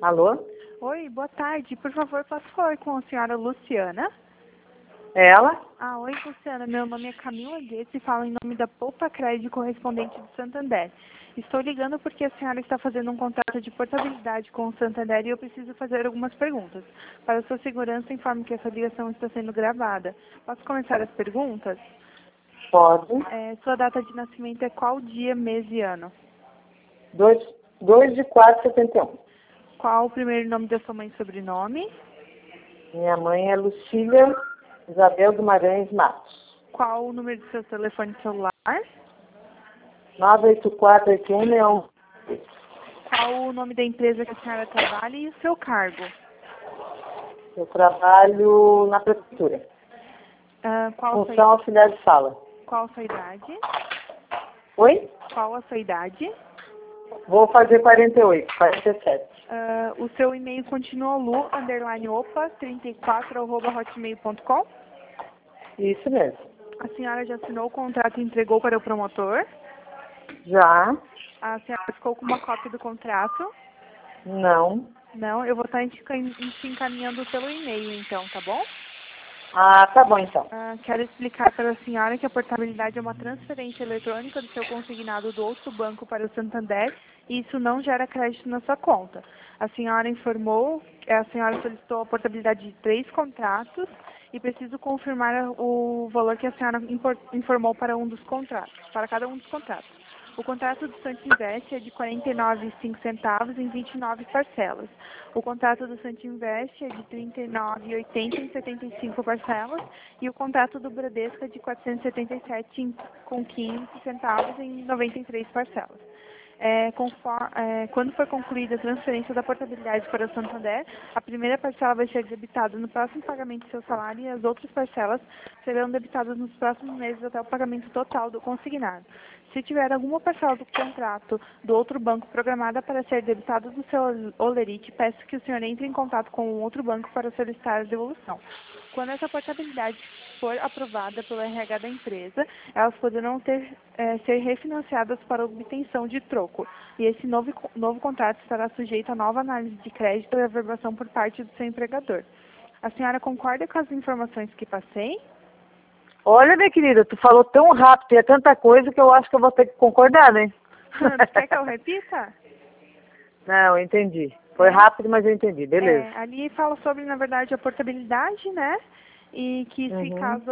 Alô? Oi, boa tarde. Por favor, posso falar com a senhora Luciana? Ela? Oi, Luciana. Meu nome é Camila Guedes e falo em nome da Poupa Crédito correspondente do Santander. Estou ligando porque a senhora está fazendo um contrato de portabilidade com o Santander e eu preciso fazer algumas perguntas. Para sua segurança, informo que essa ligação está sendo gravada. Posso começar as perguntas? Pode. Sua data de nascimento é qual dia, mês e ano? 2/4/71. Qual o primeiro nome da sua mãe e sobrenome? Minha mãe é Lucília Isabel Guimarães Matos. Qual o número do seu telefone celular? 9848161. Qual o nome da empresa que a senhora trabalha e o seu cargo? Eu trabalho na prefeitura. Função auxiliar de sala. Qual a sua idade? Oi? Qual a sua idade? Vou fazer 47. O seu e-mail continua lu_opa34@hotmail.com? Isso mesmo. A senhora já assinou o contrato e entregou para o promotor? Já? A senhora ficou com uma cópia do contrato? Não. Não, eu vou estar te encaminhando pelo e-mail então, tá bom? Tá bom então. Quero explicar para a senhora que a portabilidade é uma transferência eletrônica do seu consignado do outro banco para o Santander e isso não gera crédito na sua conta. A senhora informou, a senhora solicitou a portabilidade de 3 contratos e preciso confirmar o valor que a senhora informou para um dos contratos, para cada um dos contratos. O contrato do Santinvest é de R$ 49,05 em 29 parcelas. O contrato do Santinvest é de R$ 39,80 em 75 parcelas. E o contrato do Bradesco é de R$ 477,15 em 93 parcelas. Quando for concluída a transferência da portabilidade para o Santander, a primeira parcela vai ser debitada no próximo pagamento do seu salário e as outras parcelas serão debitadas nos próximos meses até o pagamento total do consignado. Se tiver alguma parcela do contrato do outro banco programada para ser debitada do seu holerite, peço que o senhor entre em contato com o outro banco para solicitar a devolução. Quando essa portabilidade for aprovada pelo RH da empresa, elas poderão ser refinanciadas para obtenção de troco. E esse novo contrato estará sujeito a nova análise de crédito e averbação por parte do seu empregador. A senhora concorda com as informações que passei? Olha, minha querida, tu falou tão rápido e é tanta coisa que eu acho que eu vou ter que concordar, né? Quer que eu repita? Não, eu entendi. Foi rápido, mas eu entendi. Beleza. Ali fala sobre, na verdade, a portabilidade, né? E que se caso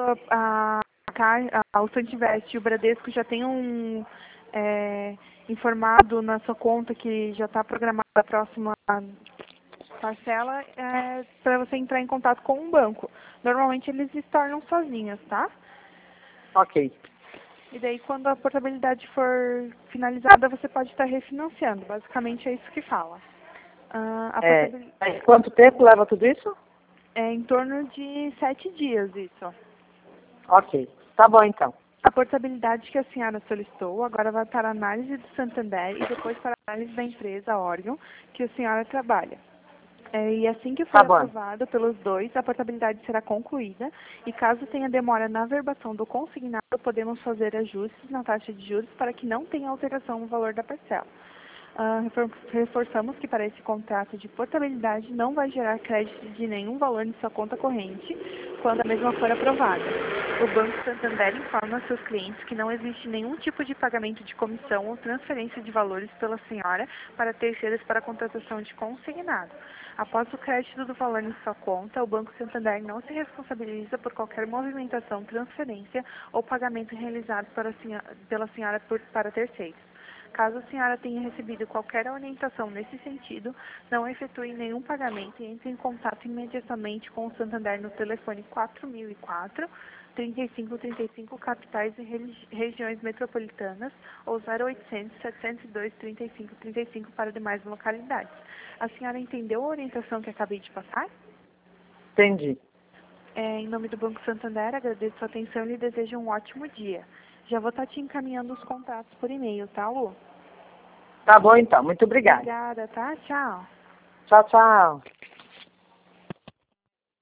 o Santinvest e o Bradesco já tenham informado na sua conta que já está programada a próxima parcela, para você entrar em contato com um banco. Normalmente eles se tornam sozinhos, tá? Ok. E daí, quando a portabilidade for finalizada, você pode estar refinanciando. Basicamente é isso que fala. Mas quanto tempo leva tudo isso? É em torno de 7 dias isso. Ok. Tá bom então. A portabilidade que a senhora solicitou agora vai para a análise do Santander e depois para a análise da empresa, órgão, que a senhora trabalha. E assim que for aprovada pelos dois, a portabilidade será concluída e caso tenha demora na averbação do consignado, podemos fazer ajustes na taxa de juros para que não tenha alteração no valor da parcela. Reforçamos que para esse contrato de portabilidade não vai gerar crédito de nenhum valor em sua conta corrente quando a mesma for aprovada. O Banco Santander informa seus clientes que não existe nenhum tipo de pagamento de comissão ou transferência de valores pela senhora para terceiros para a contratação de consignado. Após o crédito do valor em sua conta, o Banco Santander não se responsabiliza por qualquer movimentação, transferência ou pagamento realizado pela senhora para terceiros. Caso a senhora tenha recebido qualquer orientação nesse sentido, não efetue nenhum pagamento e entre em contato imediatamente com o Santander no telefone 4004-3535 capitais e regiões metropolitanas ou 0800-702-3535 para demais localidades. A senhora entendeu a orientação que acabei de passar? Entendi. Em nome do Banco Santander, agradeço a sua atenção e lhe desejo um ótimo dia. Já vou estar te encaminhando os contatos por e-mail, tá, Lu? Tá bom então. Muito obrigada. Obrigada, tá? Tchau. Tchau, tchau.